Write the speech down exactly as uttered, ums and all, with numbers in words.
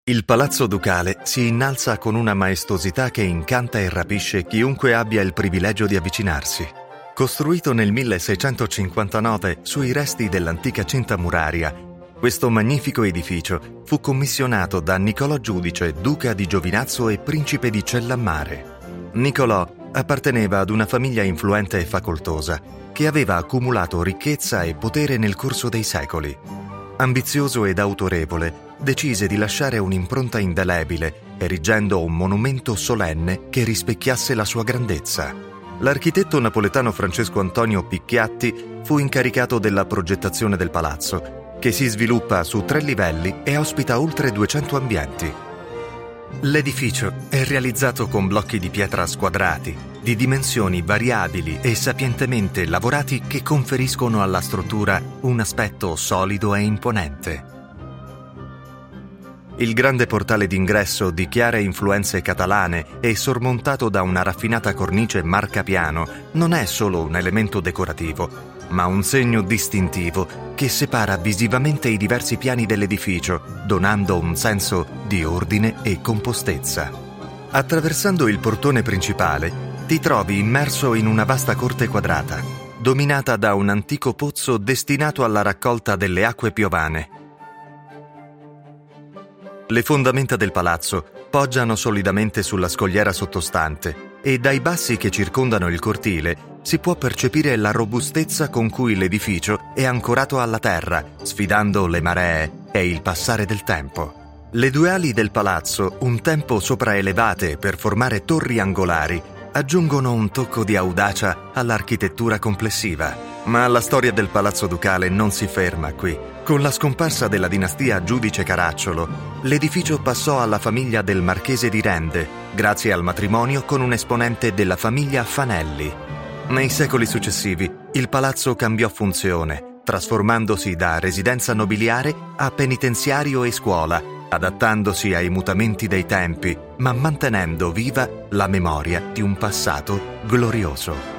Il Palazzo Ducale si innalza con una maestosità che incanta e rapisce chiunque abbia il privilegio di avvicinarsi. Costruito nel milleseicentocinquantanove sui resti dell'antica cinta muraria, questo magnifico edificio fu commissionato da Niccolò Giudice, duca di Giovinazzo e principe di Cellammare. Niccolò apparteneva ad una famiglia influente e facoltosa che aveva accumulato ricchezza e potere nel corso dei secoli. Ambizioso ed autorevole, decise di lasciare un'impronta indelebile, erigendo un monumento solenne che rispecchiasse la sua grandezza. L'architetto napoletano Francesco Antonio Picchiatti fu incaricato della progettazione del palazzo, che si sviluppa su tre livelli e ospita oltre duecento ambienti. L'edificio è realizzato con blocchi di pietra squadrati, di dimensioni variabili e sapientemente lavorati che conferiscono alla struttura un aspetto solido e imponente. Il grande portale d'ingresso di chiare influenze catalane e sormontato da una raffinata cornice marcapiano non è solo un elemento decorativo, ma un segno distintivo che separa visivamente i diversi piani dell'edificio, donando un senso di ordine e compostezza. Attraversando il portone principale, ti trovi immerso in una vasta corte quadrata, dominata da un antico pozzo destinato alla raccolta delle acque piovane. Le fondamenta del palazzo poggiano solidamente sulla scogliera sottostante e dai bassi che circondano il cortile si può percepire la robustezza con cui l'edificio è ancorato alla terra, sfidando le maree e il passare del tempo. Le due ali del palazzo, un tempo sopraelevate per formare torri angolari, aggiungono un tocco di audacia all'architettura complessiva. Ma la storia del Palazzo Ducale non si ferma qui. Con la scomparsa della dinastia Giudice Caracciolo, l'edificio passò alla famiglia del Marchese di Rende, grazie al matrimonio con un esponente della famiglia Fanelli. Nei secoli successivi, il palazzo cambiò funzione, trasformandosi da residenza nobiliare a penitenziario e scuola, adattandosi ai mutamenti dei tempi, ma mantenendo viva la memoria di un passato glorioso.